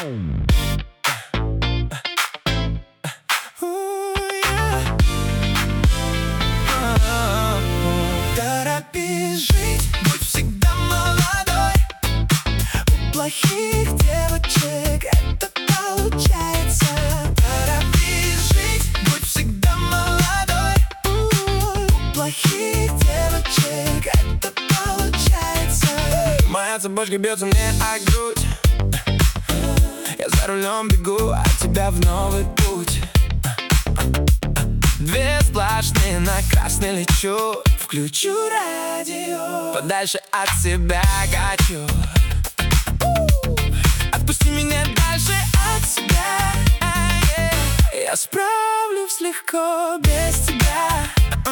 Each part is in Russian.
Торопись жить, будь всегда молодой. У плохих девочек это получается. Торопись жить, будь всегда молодой. У плохих девочек это получается. Моя цепочка бьется мне о грудь. Я за рулем бегу от тебя в новый путь. Две сплошные, на красный лечу. Включу радио, подальше от себя хочу. Отпусти меня дальше от себя. Я справлюсь легко без тебя.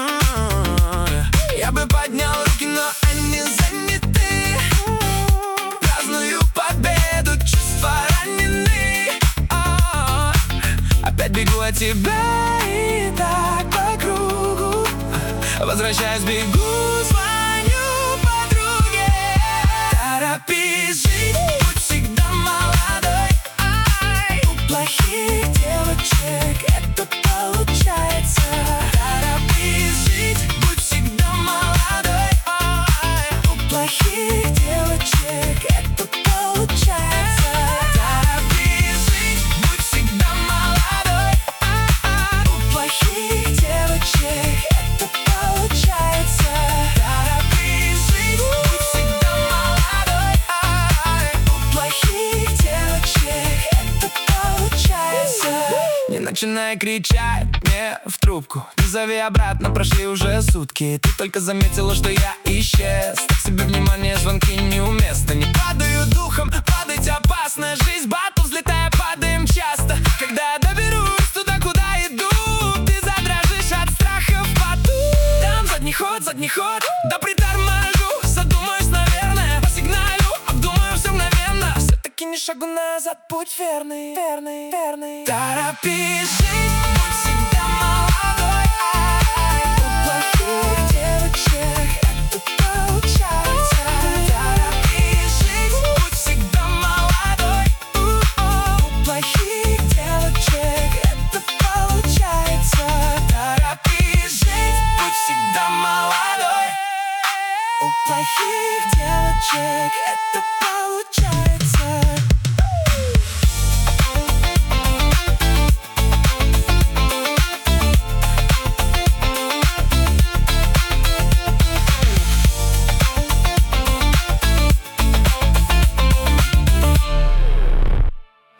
Я бы поднял руки, но они заняты. Праздную победу, чувства ранены. Опять бегу от тебя и так по кругу. Возвращаюсь, бегу, звоню подруге. Торопись жить, будь всегда молодой. У плохих девочек это получается. Торопись жить, будь всегда молодой. У плохих девочек это получается. Торопись жить, будь всегда молодой. У плохих девочек это получается. Торопись жить, будь всегда молодой. У плохих девочек это получается. Не начинай кричать мне в трубку, не зови обратно, прошли уже сутки. Ты только заметила, что я исчез. Так себе внимание, звонки неуместно. Не падаю духом, падать опасно. Жизнь батл, взлетая, падаем часто. Когда я доберусь туда, куда иду, ты задрожишь от страха в поту. Там задний ход, да приторможу. Задумаюсь, наверное, посигналю, обдумаю все мгновенно. Все-таки ни шагу назад, путь верный, верный, верный. Торопись жить, будь